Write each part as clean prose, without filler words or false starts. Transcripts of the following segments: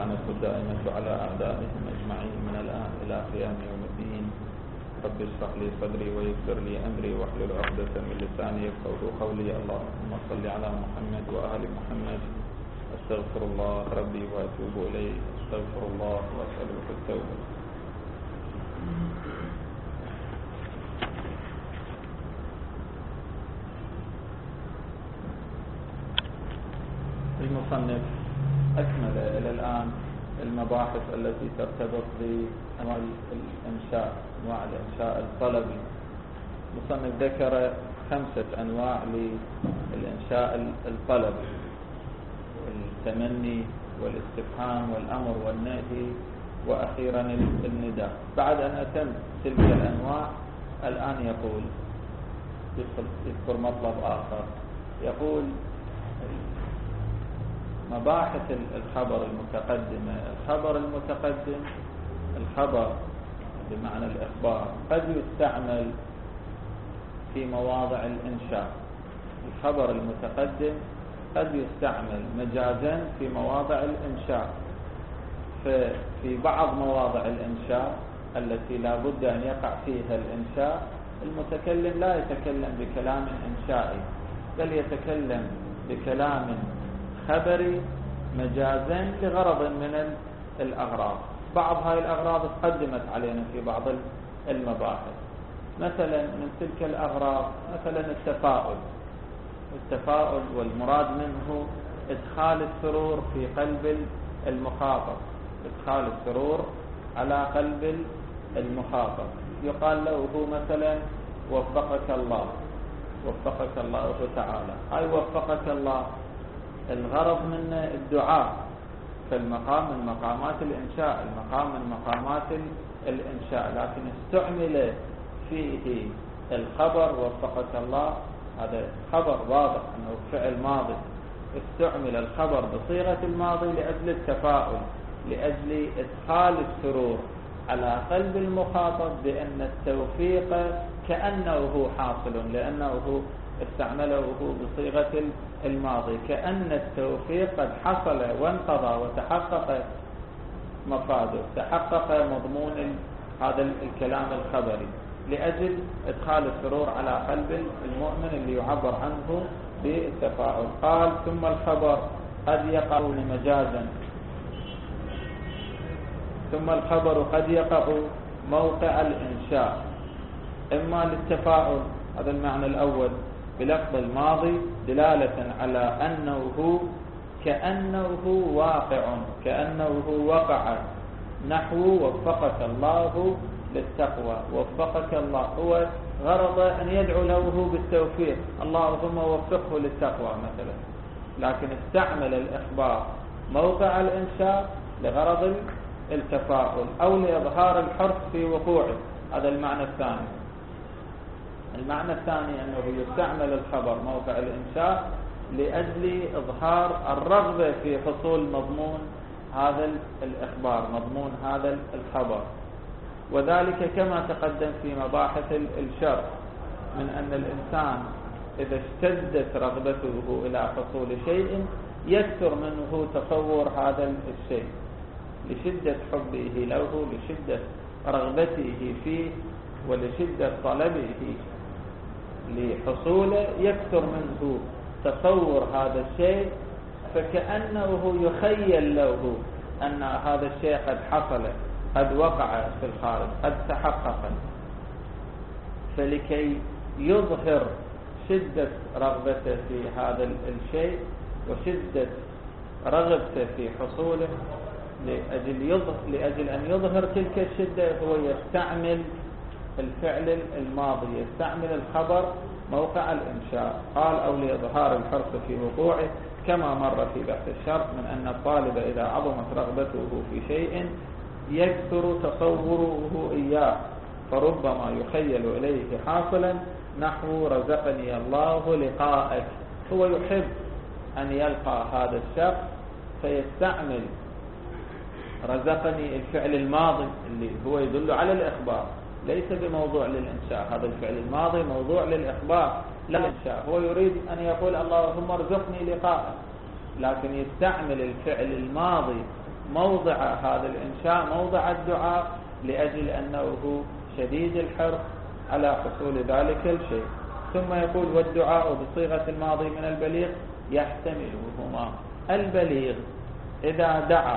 واللعنة الدائمة على أعدائهم أجمعين من الآن إلى قيام يوم الدين. رب اشرح لي صدري ويسر لي أمري واحلل عقدة من لساني يفقهوا قولي. اللهم صل على محمد وآل محمد. أستغفر الله ربي وأتوب إليه. أستغفر الله وأسأله التوبة. المصنف أكمل إلى الآن المباحث التي ترتبط بأنواع الإنشاء، أنواع الإنشاء الطلبي. المصنف ذكر 5 أنواع للإنشاء الطلبي: التمني والاستفهام والأمر والنهي وأخيرا النداء. بعد أن أتم تلك الأنواع الآن يقول يذكر مطلب آخر، يقول مباحث الخبر المتقدمة. الخبر المتقدم، الخبر بمعنى الإخبار، قد يستعمل في مواضع الإنشاء. الخبر المتقدم قد يستعمل مجازا في مواضع الإنشاء. ففي بعض مواضع الإنشاء التي لا بد أن يقع فيها الإنشاء، المتكلم لا يتكلم بكلام إنشائي، بل يتكلم بكلام خبري مجازا لغرض من الأغراض. بعض هاي الأغراض تقدمت علينا في بعض المباحث. مثلا من تلك الأغراض مثلا التفاؤل، والمراد منه إدخال السرور في قلب المخاطب، إدخال السرور على قلب المخاطب. يقال له مثلا وفقك الله، وفقك الله تعالى. هاي وفقك الله الغرض من الدعاء، فالمقام من مقامات الإنشاء، المقام من مقامات الإنشاء، لكن استعمل فيه الخبر وفقك الله. هذا خبر واضح أنه فعل ماضي، استعمل الخبر بصيغة الماضي لأجل التفاؤل، لأجل إدخال السرور على قلب المخاطب بأن التوفيق كأنه حاصل، لأنه استعمله بصيغة الماضي، كأن التوفيق قد حصل وانقضى وتحقق مفاده، تحقق مضمون هذا الكلام الخبري، لأجل إدخال السرور على قلب المؤمن اللي يعبر عنه بالتفاؤل. قال ثم الخبر قد يقع مجازا، ثم الخبر قد يقع موقع الإنشاء، إما للتفاؤل، هذا المعنى الأول، بلفظ الماضي دلالة على أنه كأنه واقع، كأنه وقع، نحو وفقك الله للتقوى. وفقك الله هو غرض أن يدعو له بالتوفيق، اللهم وفقه للتقوى مثلا، لكن استعمل الإخبار موقع الإنشاء لغرض التفاؤل أو لإظهار الحرص في وقوعه. هذا المعنى الثاني. المعنى الثاني أنه يستعمل الخبر موقع الإنشاء لأجل إظهار الرغبة في حصول مضمون هذا الإخبار، مضمون هذا الخبر. وذلك كما تقدم في مباحث الشرع، من أن الإنسان إذا اشتدت رغبته إلى حصول شيء يكثر منه تصور هذا الشيء، لشدة حبه له، لشدة رغبته فيه، ولشدة طلبه لحصوله، يكثر منه تصور هذا الشيء، فكأنه يخيل له أن هذا الشيء قد حصل، قد وقع في الخارج، قد تحقق. فلكي يظهر شدة رغبته في هذا الشيء وشدة رغبته في حصوله، لأجل أن يظهر تلك الشدة، هو يستعمل الفعل الماضي، يستعمل الخبر موقع الإنشاء. قال أو لإظهار الحرص في وقوعه، كما مر في بحث الشرط من أن الطالب إذا عظمت رغبته في شيء يكثر تصوره إياه، فربما يخيل إليه حاصلا، نحو رزقني الله لقاءك. هو يحب أن يلقى هذا الشخص فيستعمل رزقني الفعل الماضي اللي هو يدل على الإخبار، ليس بموضوع للإنشاء. هذا الفعل الماضي موضوع للإخبار لا الإنشاء. هو يريد أن يقول اللهم ارزقني لقاءك، لكن يستعمل الفعل الماضي موضع هذا الإنشاء موضع الدعاء لأجل أنه شديد الحرص على حصول ذلك الشيء. ثم يقول والدعاء بصيغة الماضي من البليغ يحتملهما. البليغ إذا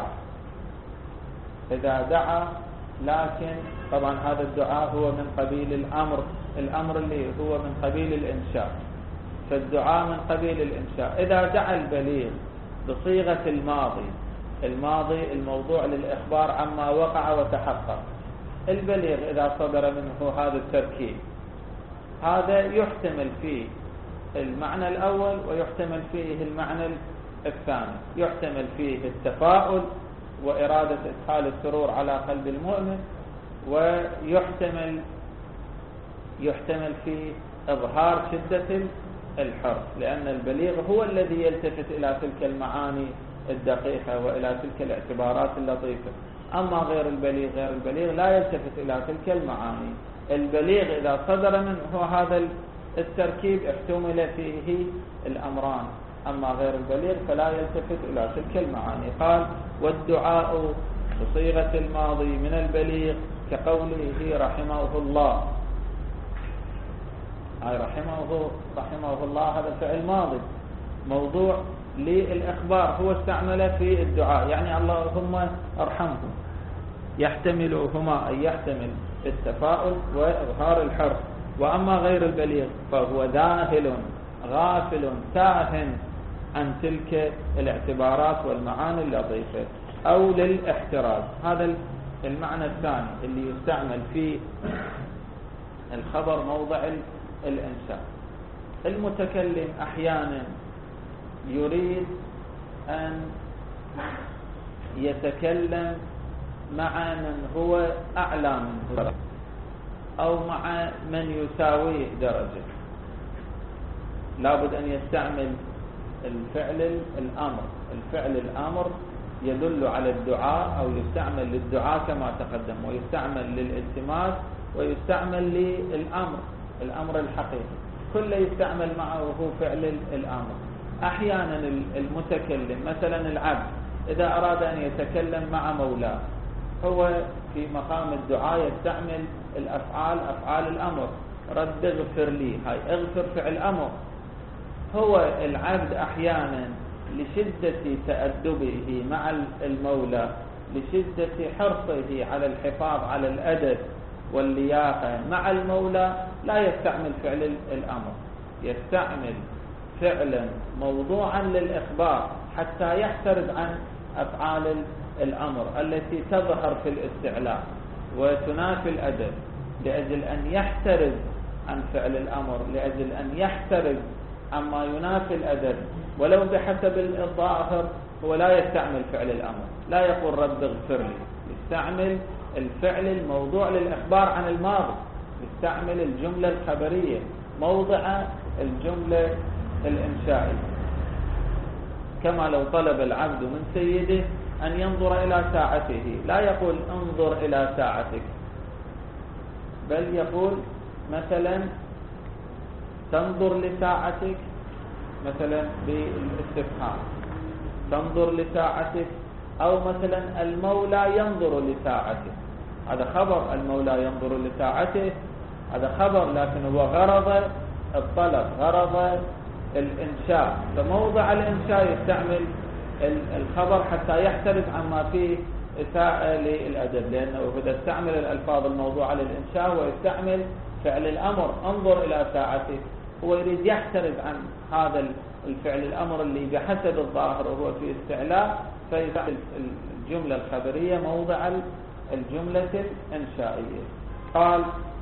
دعا لكن طبعا هذا الدعاء هو من قبيل الأمر اللي هو من قبيل الإنشاء، فالدعاء من قبيل الإنشاء. إذا دعا البليغ بصيغة الماضي الموضوع للإخبار عما وقع وتحقق، البليغ إذا صدر منه هذا التركيب هذا يحتمل فيه المعنى الأول ويحتمل فيه المعنى الثاني. يحتمل فيه التفاؤل وإرادة إدخال السرور على قلب المؤمن، ويحتمل فيه إظهار شدة الحرص، لأن البليغ هو الذي يلتفت إلى تلك المعاني الدقيقة وإلى تلك الاعتبارات اللطيفة. أما غير البليغ لا يلتفت إلى تلك المعاني. البليغ إذا صدر منه هذا التركيب احتمل فيه الأمران، أما غير البليغ فلا يلتفت إلى تلك المعاني. قال والدعاء بصيغة الماضي من البليغ كقوله رحمه الله. رحمه الله هذا فعل ماضي موضوع للإخبار، هو استعمل في الدعاء، يعني اللهم ارحمهم. يحتملهما أي يحتمل التفاؤل وإظهار الحرص. وأما غير البليغ فهو ذاهل غافل تاه عن تلك الاعتبارات والمعاني اللطيفة أو للاحتراز. هذا المعنى الثاني اللي يستعمل فيه الخبر موضع الإنشاء. المتكلم أحيانا يريد أن يتكلم مع من هو أعلى منه أو مع من يساويه درجة، لابد أن يستعمل الفعل الأمر يدل على الدعاء، أو يستعمل للدعاء كما تقدم، ويستعمل للالتماس، ويستعمل للأمر الحقيقي، كله يستعمل معه هو فعل الأمر. أحيانا المتكلم مثلا العبد إذا أراد أن يتكلم مع مولاه هو في مقام الدعاء يستعمل أفعال الأمر. رد اغفر لي، هاي اغفر فعل أمر. هو العبد أحيانا لشدة تأدبه مع المولى، لشدة حرصه على الحفاظ على الأدب واللياقة مع المولى، لا يستعمل فعل الأمر، يستعمل فعلا موضوعا للإخبار حتى يحترز عن أفعال الأمر التي تظهر في الاستعلاء وتنافي الأدب، لأجل أن يحترز عن فعل الأمر، لأجل أن يحترز عما ينافي الأدب. ولو بحسب الظاهر هو لا يستعمل فعل الأمر، لا يقول رب اغفر لي، يستعمل الفعل الموضوع للإخبار عن الماضي، يستعمل الجملة الخبرية موضع الجملة الإنشائية. كما لو طلب العبد من سيده أن ينظر إلى ساعته، لا يقول انظر إلى ساعتك، بل يقول مثلا تنظر لساعتك، مثلا بالاستفهام تنظر لساعتك، أو مثلا المولى ينظر لساعته، هذا خبر. المولى ينظر لساعته هذا خبر، لكن هو غرض الطلب، غرض الإنشاء، فموضع الإنشاء يستعمل الخبر حتى يحترز عما فيه إساءة للأدب، لأنه إذا استعمل الألفاظ الموضوعة للإنشاء ويستعمل فعل الأمر انظر إلى ساعتك، هو يريد يحترز عن هذا الفعل الأمر اللي بحسب الظاهر وهو في استعلاء، فيستعمل الجملة الخبرية موضع الجملة الإنشائية. قال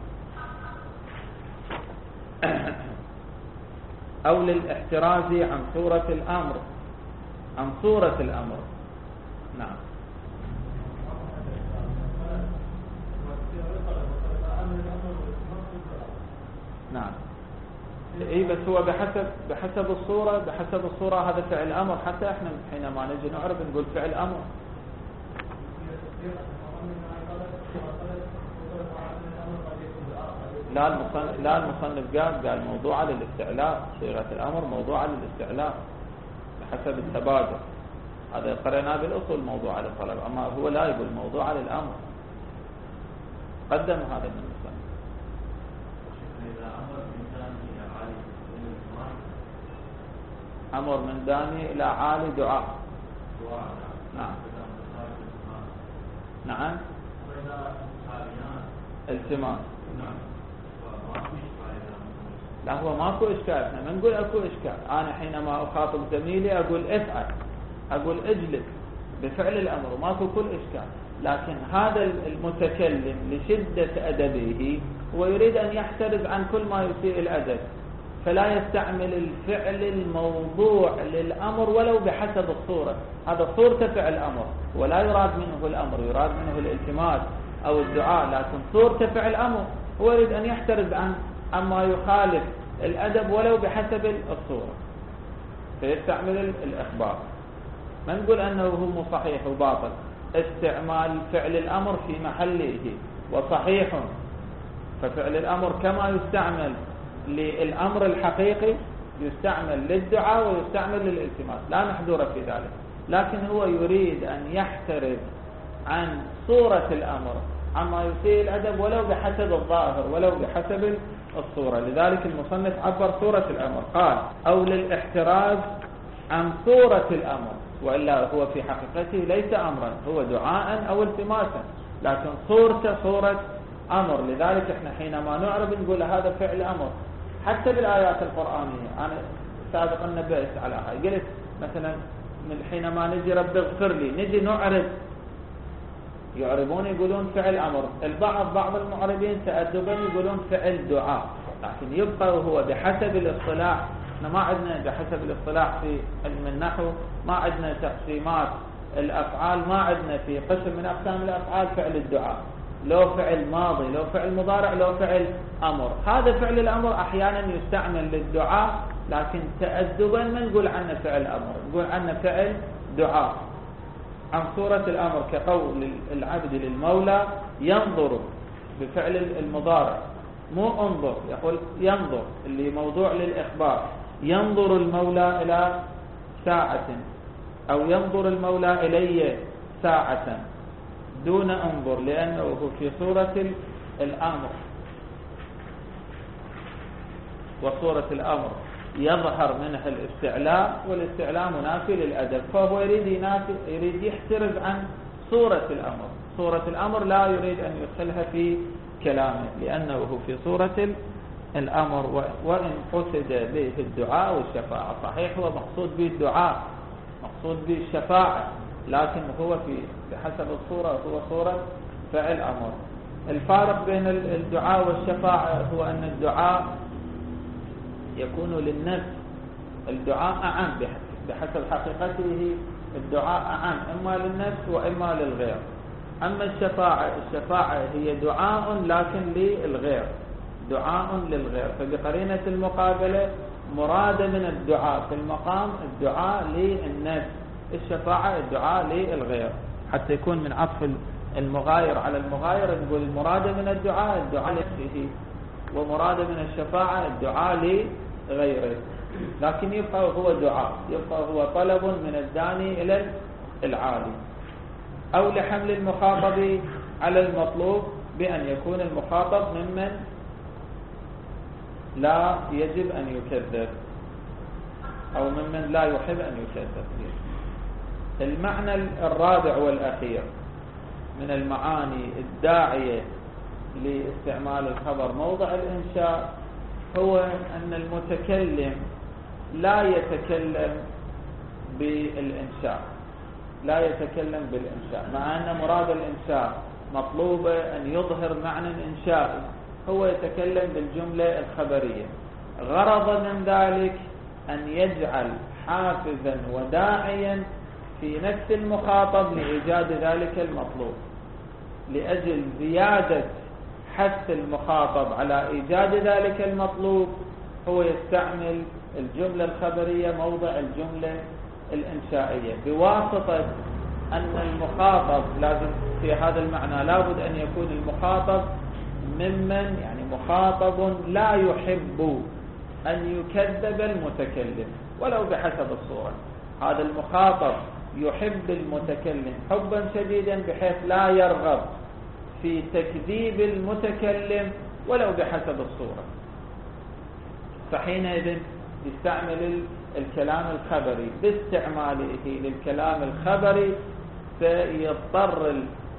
أو للاحتراز عن صورة الأمر. نعم. نعم. إيه بس هو بحسب الصورة هذا فعل أمر. حتى احنا حينما نجي نعرف نقول فعل أمر. لا المصنف قال موضوعة للاستعلاء، صيغة الأمر موضوعة للاستعلاء بحسب التبادل. هذا قرأنا بالأصول موضوع على الطلب، أما هو لا يقول موضوع على الأمر، قدم هذا من المسلم. أمر من داني إلى عالي دعاء. نعم نعم التماس. لا هو ماكو إشكال، احنا ما نقول أكو إشكال. أنا حينما أخاطب زميلي أقول افعل، أقول اجلس بفعل الأمر، ماكو كل إشكال. لكن هذا المتكلم لشدة أدبه هو يريد أن يحترز عن كل ما يسيء الأدب، فلا يستعمل الفعل الموضوع للأمر ولو بحسب الصورة. هذا صورة فعل أمر ولا يراد منه الأمر، يراد منه الالتماس أو الدعاء، لكن صورة فعل أمر هو يريد أن يحترز عما يخالف الأدب ولو بحسب الصورة، فيستعمل الإخبار. ما نقول أنه هو صحيح وباطل، استعمال فعل الأمر في محله وصحيح، ففعل الأمر كما يستعمل للأمر الحقيقي يستعمل للدعاء ويستعمل للالتماس، لا محذور في ذلك. لكن هو يريد أن يحترز عن صورة الأمر عما يسيء الأدب ولو بحسب الظاهر ولو بحسب الصورة. لذلك المصنف عبر صورة الأمر، قال أو للاحتراز عن صورة الأمر، وإلا هو في حقيقته ليس أمرا، هو دعاء أو التماسا، لكن صورته صورة أمر. لذلك احنا حينما نعرب نقول هذا فعل أمر. حتى بالآيات القرآنية أنا سابقا نبأت على هاي، قلت مثلا من حينما نجي رب اغفر لي، نجي نعرب، يعربون يقولون فعل أمر، بعض المعربين تأدبا يقولون فعل دعاء، لكن يبقى هو بحسب الاصطلاح. احنا ما عندنا بحسب الاصطلاح في علم النحو، ما عندنا تقسيمات الأفعال، ما عندنا في قسم من أقسام الأفعال فعل الدعاء، لو فعل ماضي لو فعل مضارع لو فعل أمر. هذا فعل الأمر أحيانا يستعمل للدعاء، لكن تأدبا ما نقول عنه فعل أمر، نقول عنه فعل دعاء. عن صورة الأمر كقول العبد للمولى ينظر بفعل المضارع، مو انظر، يقول ينظر اللي موضوع للإخبار، ينظر المولى إلى ساعة، أو ينظر المولى إلي ساعة دون انظر، لأنه في صورة الأمر، وصورة الأمر يظهر منها الاستعلاء، والاستعلاء منافي للأدب، فهو يريد يحترز عن صورة الأمر. صورة الأمر لا يريد أن يدخلها في كلامه لأنه في صورة الأمر، وإن قصد به الدعاء والشفاعة. صحيح هو مقصود به الدعاء، مقصود به الشفاعة، لكن هو بحسب الصورة هو صورة فعل أمر. الفارق بين الدعاء والشفاعة هو أن الدعاء يكون للنفس، الدعاء أعم بحسب حقيقته، الدعاء أعم إما للنفس وإما للغير. أما الشفاعة هي دعاء لكن للغير، دعاء للغير، فبقرينة المقابلة مراد من الدعاء في المقام الدعاء للنفس، الشفاعة الدعاء للغير، حتى يكون من عطف المغاير على المغاير نقول المراد من الدعاء لنفسه، ومراد من الشفاعة الدعاء لغيره. لكن يبقى هو دعاء، يبقى هو طلب من الداني إلى العالي. أو لحمل المخاطب على المطلوب بأن يكون المخاطب ممن لا يجب أن يكذب، أو ممن لا يحب أن يكذب. المعنى الرابع والأخير من المعاني الداعية لاستعمال الخبر موضع الإنشاء هو أن المتكلم لا يتكلم بالإنشاء، لا يتكلم بالإنشاء، مع أن مراد الإنشاء مطلوبة أن يظهر معنى إنشائي، هو يتكلم بالجملة الخبرية. غرض من ذلك أن يجعل حافزا وداعيا في نفس المخاطب لإيجاد ذلك المطلوب، لأجل زيادة حث المخاطب على إيجاد ذلك المطلوب هو يستعمل الجملة الخبرية موضع الجملة الإنشائية، بواسطة أن المخاطب لازم في هذا المعنى لابد أن يكون المخاطب ممن يعني مخاطب لا يحب أن يكذب المتكلم ولو بحسب الصورة. هذا المخاطب يحب المتكلم حبا شديدا بحيث لا يرغب في تكذيب المتكلم ولو بحسب الصورة، فحينئذ يستعمل الكلام الخبري. باستعماله للكلام الخبري سيضطر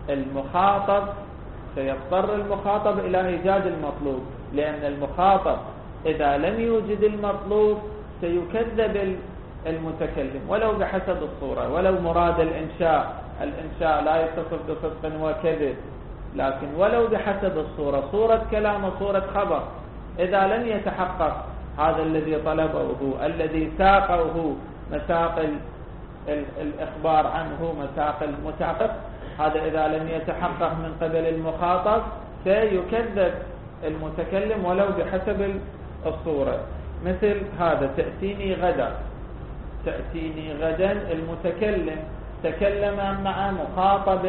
المخاطب إلى إيجاد المطلوب، لأن المخاطب إذا لم يوجد المطلوب سيكذب المتكلم ولو بحسب الصورة، ولو مراد الإنشاء لا يتصف بصدق وكذب، لكن ولو بحسب الصورة، صورة كلام وصورة خبر، إذا لم يتحقق هذا الذي طلبه، الذي ساقه مساق الإخبار عنه، مساق المتعقب، هذا إذا لم يتحقق من قبل المخاطب سيكذب المتكلم ولو بحسب الصورة. مثل هذا: تأتيني غدا، المتكلم تكلم مع مخاطب،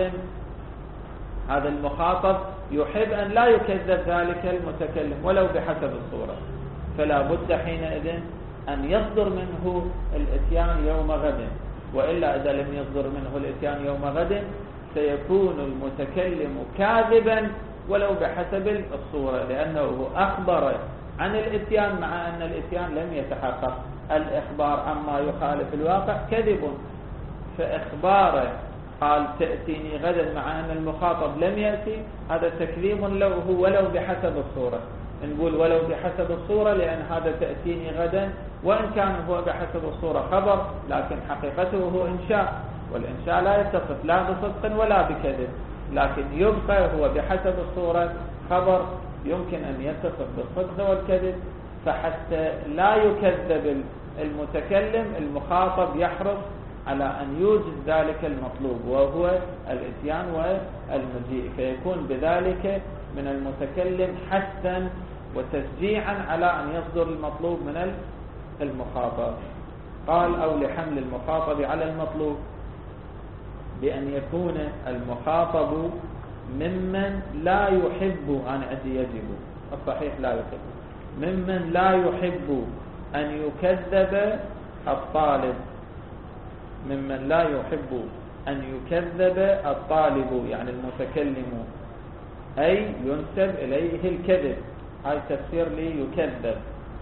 هذا المخاطب يحب أن لا يكذب ذلك المتكلم ولو بحسب الصورة، فلا بد حينئذ أن يصدر منه الإتيان يوم غد، وإلا إذا لم يصدر منه الإتيان يوم غد سيكون المتكلم كاذبا ولو بحسب الصورة، لأنه أخبر عن الإتيان مع أن الإتيان لم يتحقق. الإخبار عما يخالف الواقع كذب، فإخباره قال تأتيني غدا مع أن المخاطب لم يأتي، هذا تكذيب له ولو بحسب الصورة. نقول ولو بحسب الصورة لأن هذا تأتيني غدا وإن كان هو بحسب الصورة خبر، لكن حقيقته هو إنشاء، والإنشاء لا يتصف لا بصدق ولا بكذب، لكن يبقى هو بحسب الصورة خبر يمكن أن يتصف بالصدق والكذب. فحتى لا يكذب المتكلم المخاطب يحرص على أن يوجد ذلك المطلوب وهو الإتيان والمجيء، فيكون بذلك من المتكلم حثا وتشجيعا على أن يصدر المطلوب من المخاطب. قال: أو لحمل المخاطب على المطلوب بأن يكون المخاطب ممن لا يحب أن يجب، الصحيح لا يحب، ممن لا يحب أن يكذب الطالب، ممن لا يحب أن يكذب الطالب يعني المتكلم، أي ينسب إليه الكذب. هاي تفسير لي يكذب،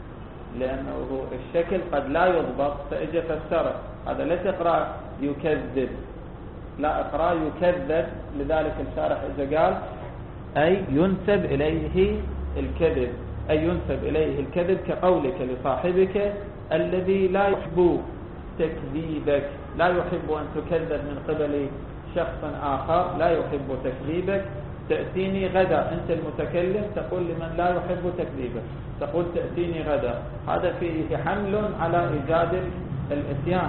لأنه الشكل قد لا يضبط فإجا فسره، هذا لا تقرأ يكذب، لا اقرأ يكذب، لذلك الشارح إجا قال أي ينسب إليه الكذب، أي ينسب إليه الكذب كقولك لصاحبك الذي لا يحب تكذيبك، لا يحب أن تكذب من قبل شخص آخر، لا يحب تكذيبك. تأتيني غدا، أنت المتكلم تقول لمن لا يحب تكذيبك، تقول تأتيني غدا، هذا فيه حمل على إيجاد الإتيان.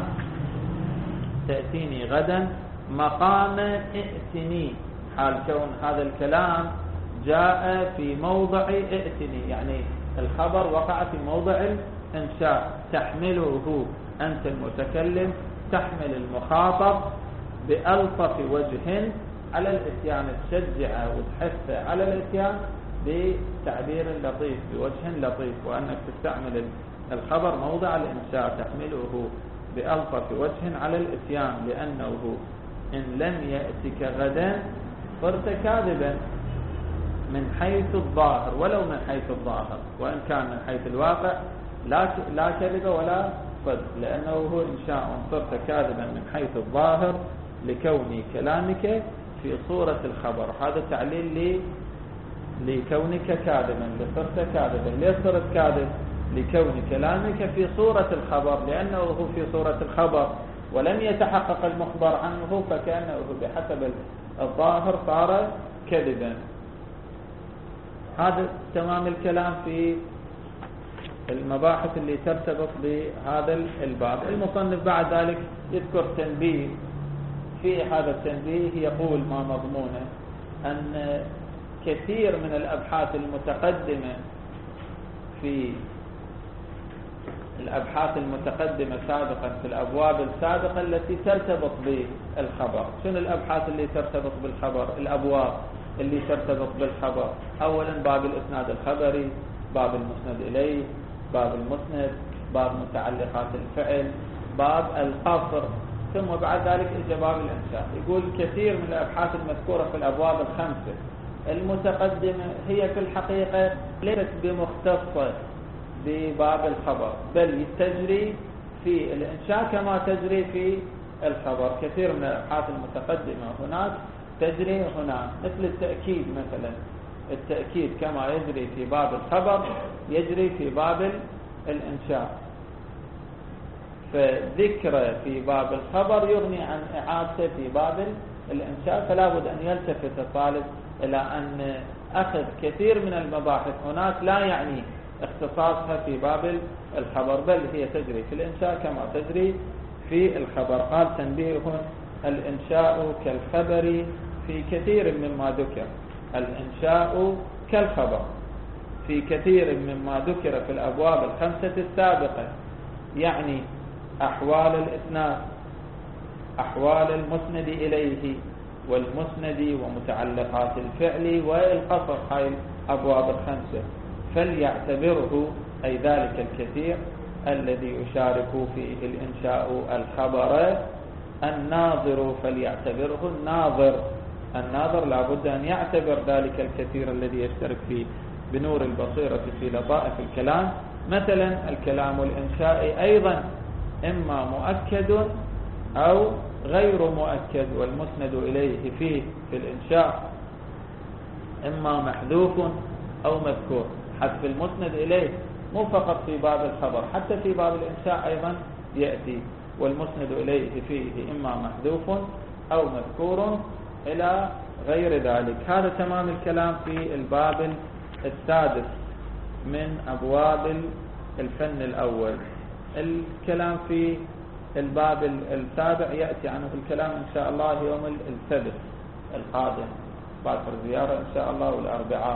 تأتيني غدا مقام ائتني، حال كون هذا الكلام جاء في موضع ائتني، يعني الخبر وقع في موضع الإنشاء، تحمله أنت المتكلم، تحمل المخاطب بألطف وجه على الإتيان، تشجع وتحث على الإتيان بتعبير لطيف، بوجه لطيف، وأنك تستعمل الخبر موضع الإنشاء، تحمله بألطف وجه على الإتيان، لأنه إن لم يأتك غدا صرت كاذبا من حيث الظاهر، ولو من حيث الظاهر، وإن كان من حيث الواقع لا كذب ولا صدق، لأنه هو إنشاء، صرت كاذبا من حيث الظاهر لكون كلامك في صورة الخبر. هذا تعليل لكونك كاذبا، لصرت كاذبا. ليه صرت كاذب؟ لكون كلامك في صورة الخبر، لأنه هو في صورة الخبر ولم يتحقق المخبر عنه، فكأنه بحسب الظاهر صار كذبا. هذا تمام الكلام في المباحث اللي ترتبط بهذا الباب. المصنف بعد ذلك يذكر تنبيه، في هذا التنبيه يقول ما مضمونه أن كثير من الأبحاث المتقدمة سابقا في الأبواب السابقة التي ترتبط بالخبر. شنو الأبحاث اللي ترتبط بالخبر؟ الأبواب اللي ترتبط بالخبر: أولا باب الإسناد الخبري، باب المسند إليه، باب المسند، باب متعلقات الفعل، باب القصر ثم بعد ذلك إجا باب الإنشاء. يقول كثير من الأبحاث المذكورة في الأبواب الخمسة المتقدمة هي في الحقيقة ليست بمختصة بباب الخبر، بل تجري في الإنشاء كما تجري في الخبر. كثير من الأبحاث المتقدمة هناك تجري هنا، مثل التأكيد مثلا، التأكيد كما يجري في باب الخبر يجري في باب الإنشاء. فذكر في باب الخبر يغني عن إعادته في باب الإنشاء، فلا بد أن يلتفت الطالب إلى أن أخذ كثير من المباحث هناك لا يعني اختصاصها في باب الخبر، بل هي تجري في الإنشاء كما تجري في الخبر. قال تنبيه: الإنشاء كالخبر في كثير مما ذكر. الإنشاء كالخبر في كثير مما ذكر في الأبواب الخمسة السابقة، يعني أحوال الإسناد، أحوال المسند إليه والمسند ومتعلقات الفعل والقصر، هاي الأبواب الخمسة. فليعتبره أي ذلك الكثير الذي يشارك فيه الإنشاء الخبر الناظر، فليعتبره الناظر لا بد أن يعتبر ذلك الكثير الذي يشترك فيه بنور البصيرة في لطائف الكلام. مثلا الكلام الإنشائي أيضا إما مؤكد أو غير مؤكد، والمسند إليه فيه في الإنشاء إما محذوف أو مذكور. حذف المسند إليه مو فقط في باب الخبر، حتى في باب الإنشاء أيضا يأتي، والمسند إليه فيه إما محذوف أو مذكور إلى غير ذلك. هذا تمام الكلام في الباب السادس من أبواب الفن الأول. الكلام في الباب السابع يأتي عنه الكلام إن شاء الله يوم السبت القادم بعد الزيارة إن شاء الله، والأربعاء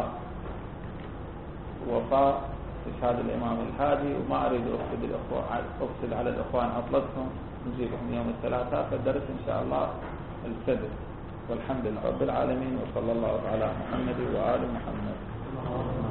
وفاء استشهاد الإمام الهادي. وما أريد أفسد على الإخوان عطلتهم، نجيبهم يوم الثلاثاء، فالدرس إن شاء الله السبت. والحمد لله رب العالمين، وصلى الله على محمد وآل محمد.